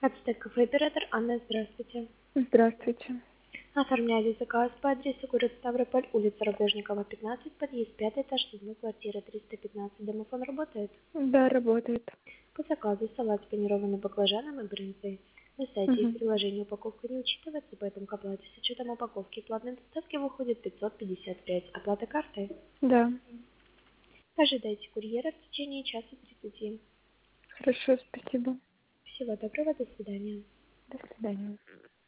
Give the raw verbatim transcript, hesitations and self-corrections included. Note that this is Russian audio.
Ацтек кафе оператор Анна, здравствуйте. Здравствуйте. Оформляли заказ по адресу город Ставрополь, улица Рогожникова, пятнадцать, подъезд пятый этаж, седьмой, квартира триста пятнадцать. Домофон работает? Да, работает. По заказу салат с панированным баклажаном и брынзой. На сайте и в Мгм. приложении упаковка не учитывается, поэтому к оплате с учетом упаковки и платной доставки выходит пятьсот пятьдесят пять. Оплата картой. Да. Ожидайте курьера в течение часа тридцати. Хорошо, спасибо. Всего доброго, до свидания. До свидания.